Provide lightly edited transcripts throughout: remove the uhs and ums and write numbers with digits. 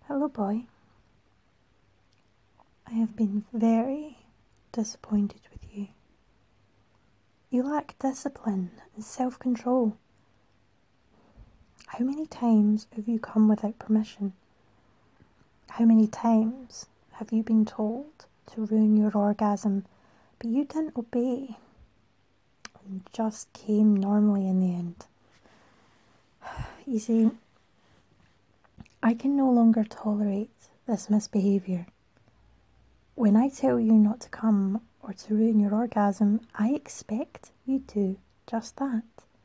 Hello, boy. I have been very disappointed with you. You lack discipline and self-control. How many times have you come without permission? How many times have you been told to ruin your orgasm, but you didn't obey and just came normally in the end? You see, I can no longer tolerate this misbehaviour. When I tell you not to come or to ruin your orgasm, I expect you to just that.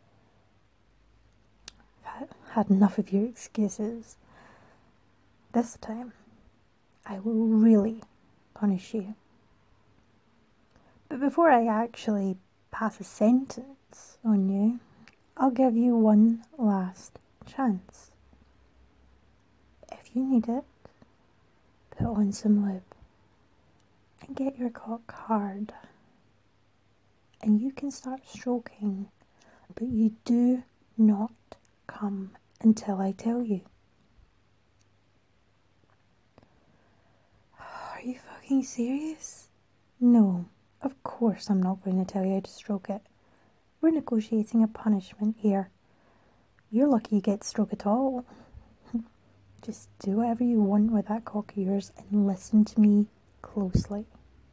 I've had enough of your excuses. This time, I will really punish you. But before I actually pass a sentence on you, I'll give you one last chance. If you need it, put on some lube and get your cock hard. And you can start stroking, but you do not come until I tell you. Are you fucking serious? No, of course I'm not going to tell you how to stroke it. We're negotiating a punishment here. You're lucky you get to stroke at all. Just do whatever you want with that cock of yours and listen to me closely.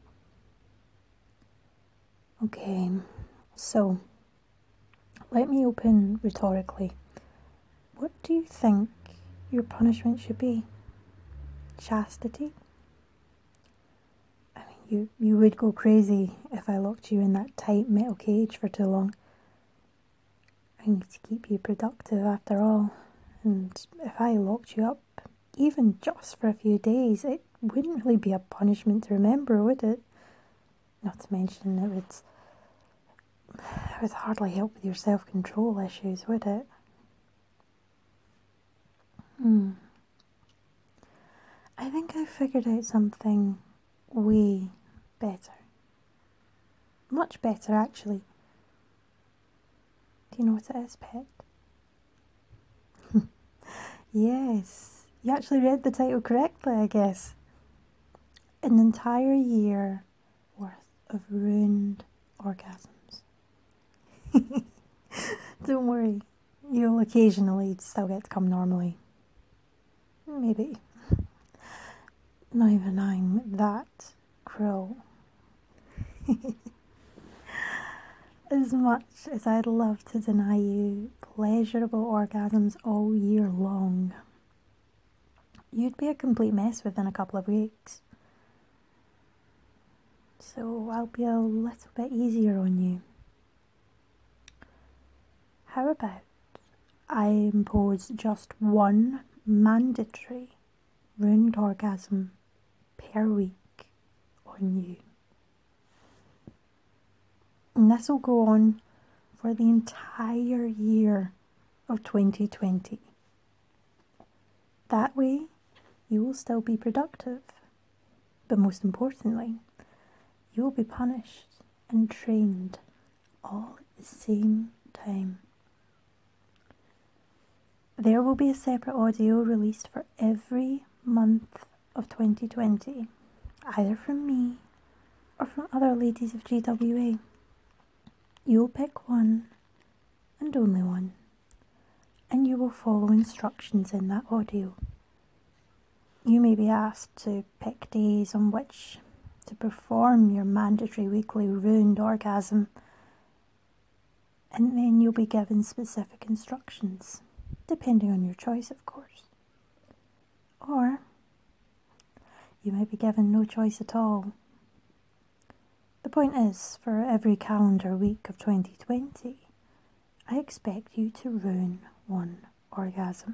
Okay, so let me open rhetorically. What do you think your punishment should be? Chastity? I mean, you would go crazy if I locked you in that tight metal cage for too long. I need to keep you productive after all, and if I locked you up, even just for a few days, it wouldn't really be a punishment to remember, would it? Not to mention it would hardly help with your self-control issues, would it? I think I figured out something way better. Much better, actually. Do you know what it is, pet? Yes, you actually read the title correctly, I guess. An entire year worth of ruined orgasms. Don't worry, you'll occasionally still get to come normally. Maybe. Not even I'm that cruel. As much as I'd love to deny you pleasurable orgasms all year long, you'd be a complete mess within a couple of weeks. So I'll be a little bit easier on you. How about I impose just one mandatory ruined orgasm per week on you? And this will go on for the entire year of 2020. That way, you will still be productive. But most importantly, you will be punished and trained all at the same time. There will be a separate audio released for every month of 2020, either from me or from other ladies of GWA. You'll pick one, and only one, and you will follow instructions in that audio. You may be asked to pick days on which to perform your mandatory weekly ruined orgasm, and then you'll be given specific instructions, depending on your choice, of course. Or you may be given no choice at all. The point is, for every calendar week of 2020, I expect you to ruin one orgasm.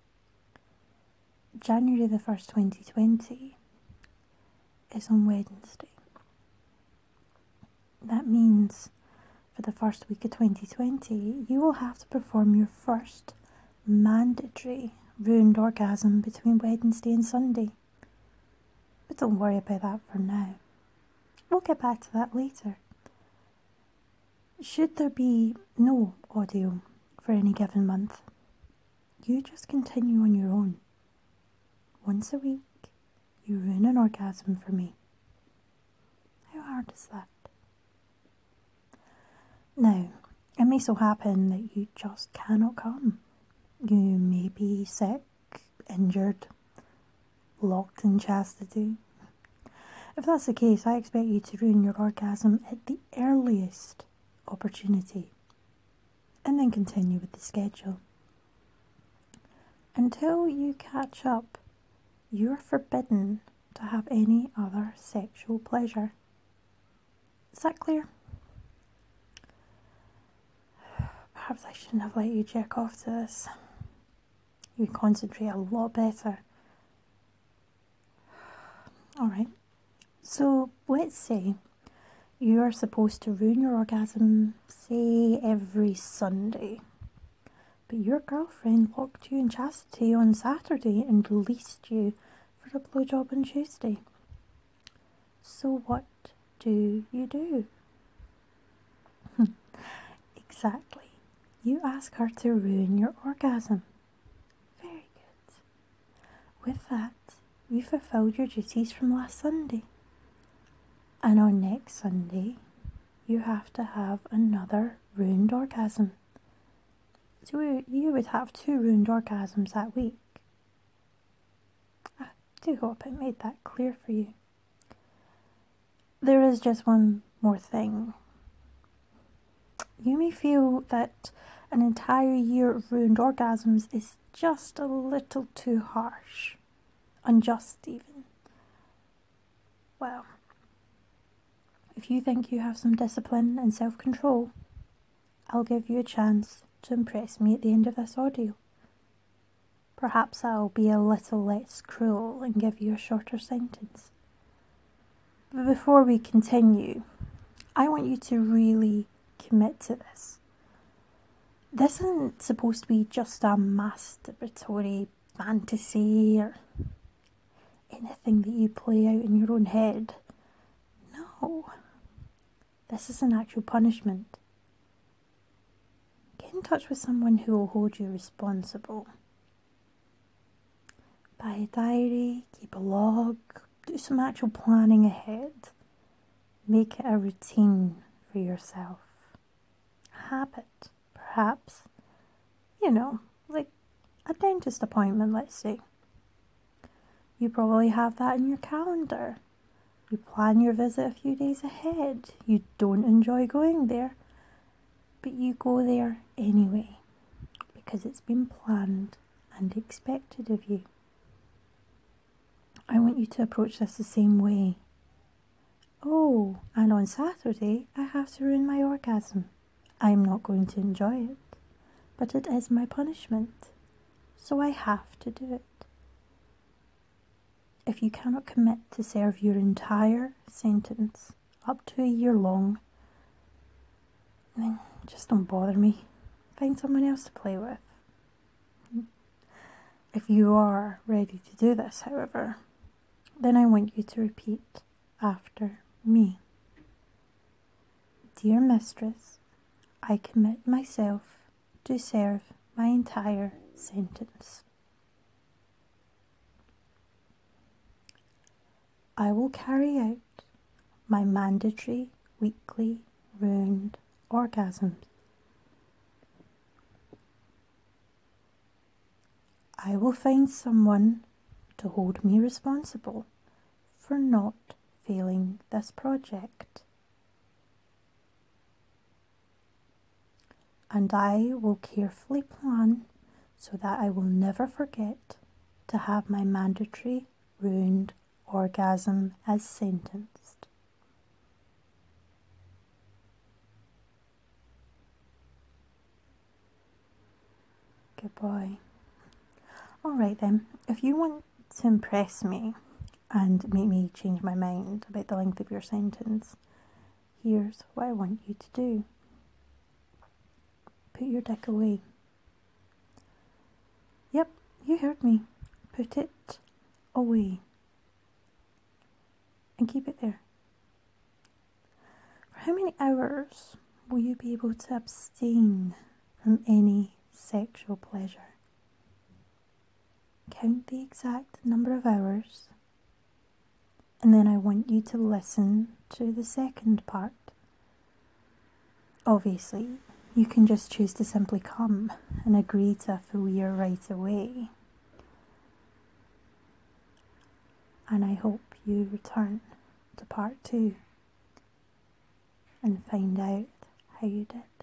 January the 1st, 2020 is on Wednesday. That means for the first week of 2020, you will have to perform your first mandatory ruined orgasm between Wednesday and Sunday. But don't worry about that for now. We'll get back to that later. Should there be no audio for any given month, you just continue on your own. One once a week, you ruin an orgasm for me. How hard is that? Now, it may so happen that you just cannot come. You may be sick, injured, locked in chastity. If that's the case, I expect you to ruin your orgasm at the earliest opportunity, and then continue with the schedule. Until you catch up, you are forbidden to have any other sexual pleasure. Is that clear? Perhaps I shouldn't have let you jerk off to this. You would concentrate a lot better. Alright, so let's say you are supposed to ruin your orgasm, say, every Sunday. But your girlfriend locked you in chastity on Saturday and released you for a blowjob on Tuesday. So what do you do? Exactly. You ask her to ruin your orgasm. Very good. With that, you fulfilled your duties from last Sunday. And on next Sunday, you have to have another ruined orgasm. So you would have 2 ruined orgasms that week. I do hope I made that clear for you. There is just one more thing. You may feel that an entire year of ruined orgasms is just a little too harsh. Unjust even. Well, if you think you have some discipline and self-control, I'll give you a chance to impress me at the end of this audio. Perhaps I'll be a little less cruel and give you a shorter sentence. But before we continue, I want you to really commit to this. This isn't supposed to be just a masturbatory fantasy or anything that you play out in your own head. No. This is an actual punishment. Get in touch with someone who will hold you responsible. Buy a diary, keep a log, do some actual planning ahead. Make it a routine for yourself. Habit, perhaps. You know, like a dentist appointment, let's say. You probably have that in your calendar. You plan your visit a few days ahead. You don't enjoy going there, but you go there anyway, because it's been planned and expected of you. I want you to approach this the same way. Oh, and on Saturday I have to ruin my orgasm. I'm not going to enjoy it, but it is my punishment, so I have to do it. If you cannot commit to serve your entire sentence, up to a year long, then just don't bother me. Find someone else to play with. If you are ready to do this, however, then I want you to repeat after me. Dear mistress, I commit myself to serve my entire sentence. I will carry out my mandatory weekly ruined orgasms. I will find someone to hold me responsible for not failing this project. And I will carefully plan so that I will never forget to have my mandatory ruined orgasm as sentenced. Good boy. Alright then, if you want to impress me and make me change my mind about the length of your sentence, here's what I want you to do. Put your dick away. Yep, you heard me. Put it away. And keep it there. For how many hours will you be able to abstain from any sexual pleasure? count the exact number of hours, and then I want you to listen to the second part. Obviously, you can just choose to simply come and agree to a full year right away. And I hope you return to part 2 and find out how you did.